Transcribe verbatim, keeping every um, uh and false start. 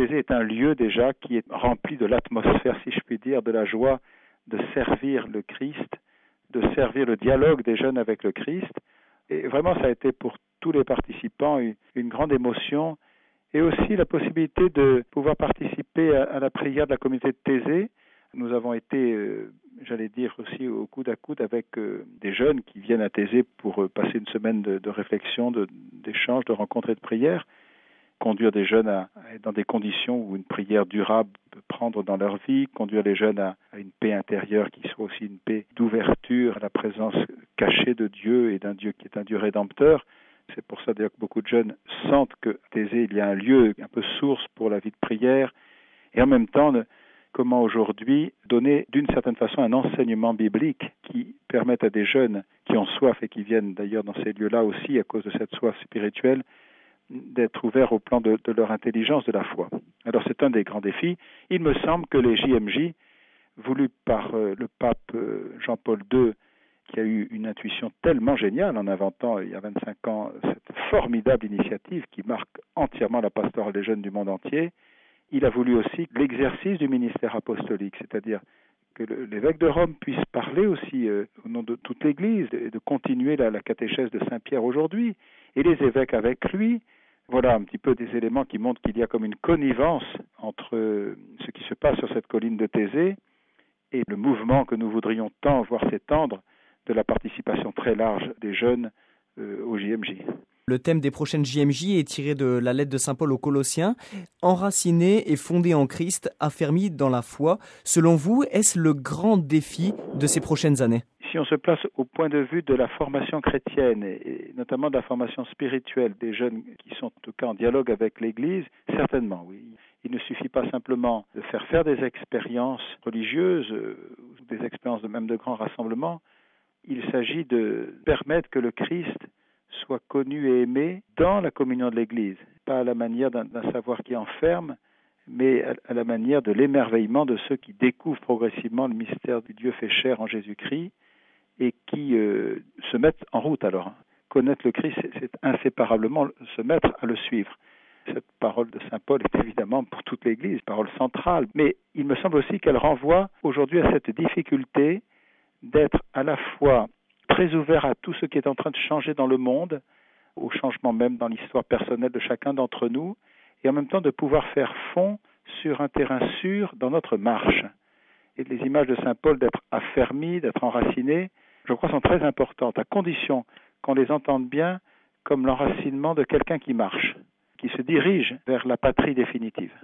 Thésée est un lieu déjà qui est rempli de l'atmosphère, si je puis dire, de la joie de servir le Christ, de servir le dialogue des jeunes avec le Christ. Et vraiment, ça a été pour tous les participants une, une grande émotion et aussi la possibilité de pouvoir participer à, à la prière de la communauté de Thésée. Nous avons été, euh, j'allais dire aussi au coude à coude avec euh, des jeunes qui viennent à Thésée pour euh, passer une semaine de, de réflexion, de, d'échange, de rencontres et de prière. Conduire des jeunes à, à être dans des conditions où une prière durable peut prendre dans leur vie, conduire les jeunes à, à une paix intérieure qui soit aussi une paix d'ouverture à la présence cachée de Dieu et d'un Dieu qui est un Dieu rédempteur. C'est pour ça d'ailleurs que beaucoup de jeunes sentent que Thésée, il y a un lieu un peu source pour la vie de prière et en même temps comment aujourd'hui donner d'une certaine façon un enseignement biblique qui permette à des jeunes qui ont soif et qui viennent d'ailleurs dans ces lieux-là aussi à cause de cette soif spirituelle d'être ouverts au plan de, de leur intelligence de la foi. Alors c'est un des grands défis. Il me semble que les J M J, voulus par euh, le pape euh, Jean-Paul deux, qui a eu une intuition tellement géniale en inventant il y a vingt-cinq ans cette formidable initiative qui marque entièrement la pastorale des jeunes du monde entier, il a voulu aussi l'exercice du ministère apostolique, c'est-à-dire que le, l'évêque de Rome puisse parler aussi euh, au nom de toute l'Église et de continuer la, la catéchèse de Saint-Pierre aujourd'hui, et les évêques avec lui. Voilà un petit peu des éléments qui montrent qu'il y a comme une connivence entre euh, ce qui se passe sur cette colline de Thésée et le mouvement que nous voudrions tant voir s'étendre de la participation très large des jeunes euh, au J M J. Le thème des prochaines J M J est tiré de la lettre de saint Paul aux Colossiens. Enraciné et fondé en Christ, affermi dans la foi. Selon vous, est-ce le grand défi de ces prochaines années ? Si on se place au point de vue de la formation chrétienne et, et notamment de la formation spirituelle des jeunes qui sont en tout cas en dialogue avec l'Église, certainement oui. Il ne suffit pas simplement de faire faire des expériences religieuses, euh, des expériences de même de grands rassemblements. Il s'agit de permettre que le Christ soit connu et aimé dans la communion de l'Église, pas à la manière d'un, d'un savoir qui enferme, mais à, à la manière de l'émerveillement de ceux qui découvrent progressivement le mystère du Dieu fait chair en Jésus-Christ et qui euh, se mettent en route alors. Connaître le Christ, c'est, c'est inséparablement se mettre à le suivre. Cette parole de saint Paul est évidemment pour toute l'Église, parole centrale, mais il me semble aussi qu'elle renvoie aujourd'hui à cette difficulté d'être à la fois très ouvert à tout ce qui est en train de changer dans le monde, au changement même dans l'histoire personnelle de chacun d'entre nous, et en même temps de pouvoir faire fond sur un terrain sûr dans notre marche. Et les images de saint Paul d'être affermi, d'être enraciné, je crois sont très importantes, à condition qu'on les entende bien comme l'enracinement de quelqu'un qui marche, qui se dirige vers la patrie définitive.